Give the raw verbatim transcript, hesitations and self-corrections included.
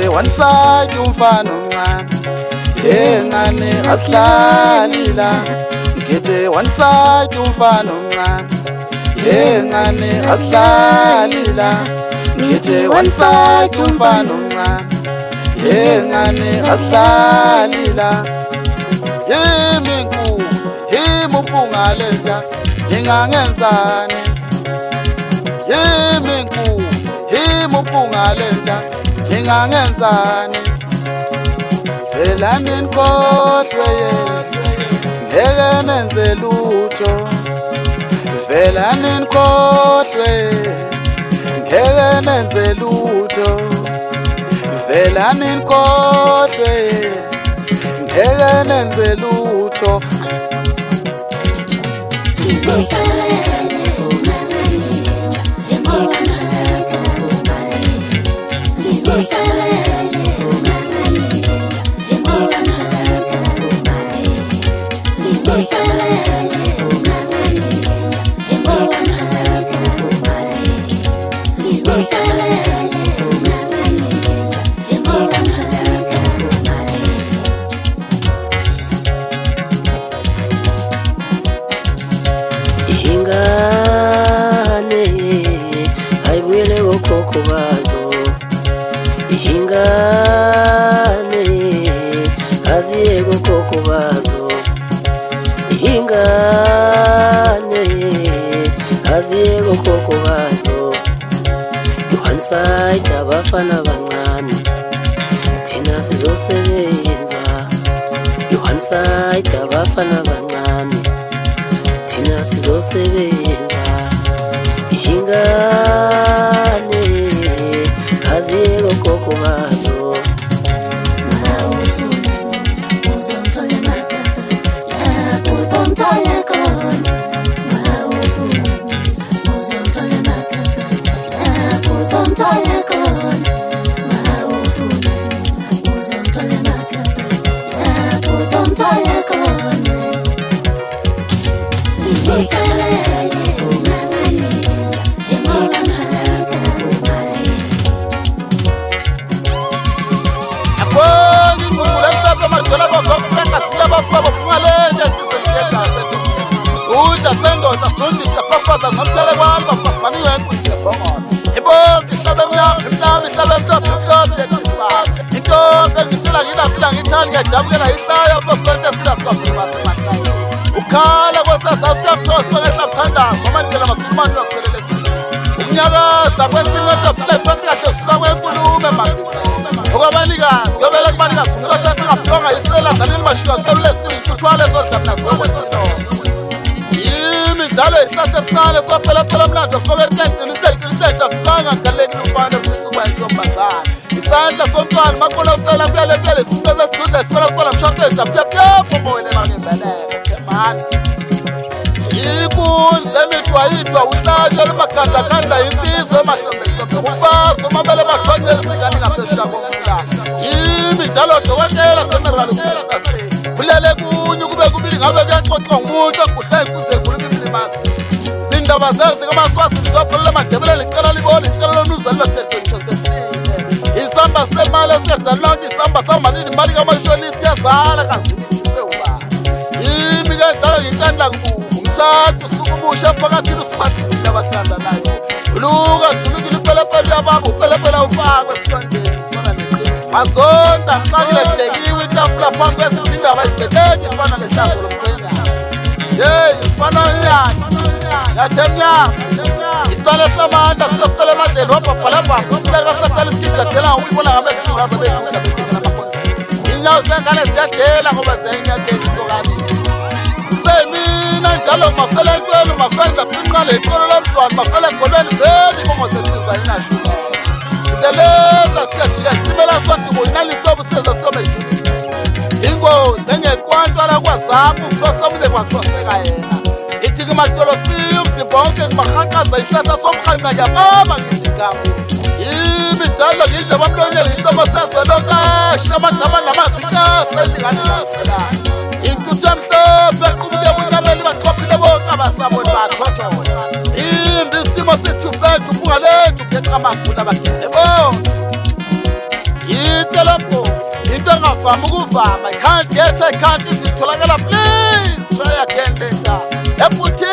one side umfana omncane yengane asilalila ngithe one side umfana omncane yengane asilalila ngithe one side umfana omncane yengane asilalila yimi nkulu yimi uphungaleza ngingangenzani yimi nkulu yimi uphungaleza ngingangenzani phela ninkohlwe ngeke nenze lutho phela ninkohlwe ngeke nenze lutho phela ninkohlwe ngeke nenze lutho Kubazo ihingane aziyego kokubazo ihingane aziyego kokubazo yohanside abafana bancane thina sizosebenza yohanside abafana bancane thina sizosebenza ihingane aziyego kokubazo ukhala kwesasawusiyakuthosongehlakuthanda ngomandlela masulumane lokuphelelekile umnyakaza kwesinye etafula ephansi kahle kusuka kwenkulume mani okwabanikazi kuyobele kubanikazi umlothathi ngabuhlonga yisela zanimashika kulesile inthuthwale zodlamna zokwetino yimi njalo isihlahla esincane sophelaphela mlando foketentilitetiliteta fulanga ngalekile umfana kuisukuba intombazane isandla somntwana makhona ucela kuyalepele sisibeze sidudla sisolasola mshoteja pyapyapomoyelelanimbelele mani ikunzi emithwa yithwa uhlatsha lumakhandakhandla insizwe emahlombehlombe umfazi umabele madlonyela isingane ngaphesheya komfulana yimi njalo dokotela general ukusase kulele kunye kube kubili ngabe kuyaxoxwa ngumuntu okuhle kuze kulube imlimazi zindaba zenzi kamaswasi mzopholela amadebele licela libona icela lonuza lilotethetho sesile isamba semali esenza lonke isamba samalini imali kamashonisi iyazala kazimiswe uba yimi ke njalo ngicandla kubu umshado usuke umusha emphakathini usimathile abathandanayo uluka julukile ipelepele yababa upelepele ufakwe esithandeni fana neqini mazonda mcakile dilekiwe itafula phambi kwezindaba izeleke ifana nehlango lomqenya yeyi ifana inyanya yathemnyama isitale samandla sisesitele emadleni wabhabhalabhabha usileka sisatala isigidladela ukubona ngabezinquraza bezinqela betekela amakhona inyawo zengane ziyadela ngoba zenyatheni sokani semina njalo mafela entweni mafenda finqale ikolo lomntwana mafela ekolweni veli bongosesizwa inashula uteleza siyajika simela sontibo inalisobu siyenza somejini ingozi engekwanto kwazapho umsosomude kwaxoseka yena ithi matolofiyo umzimba wonke ngibahaqaza isihlahla somkhalima ngiyababa ngisigamo yimi njalo ngidle bamlonyela intobo sezelokasha amadlama namasitasa elingane laselana intuthu emhlophe equbuke bunyameni baqophile bonke abasaboni bathothola imbi isimo sethu bethu bungalethu ngenxa amagula bageze bonke yithi vama ukuvama I can't get I can't isitholakala please try again later efuthi